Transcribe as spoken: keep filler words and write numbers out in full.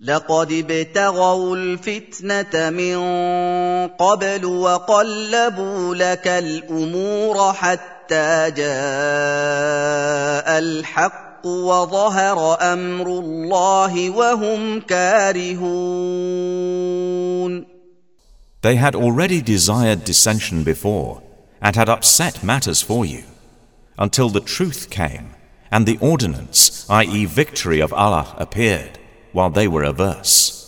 لقد ابتغوا الفتنة من قبل وقلبوا لك الأمور حتى جاء الحق وظهر أمر الله وهم كارهون. They had already desired dissension before and had upset matters for you, until the truth came and the ordinance, that is victory of Allah, appeared, while they were averse.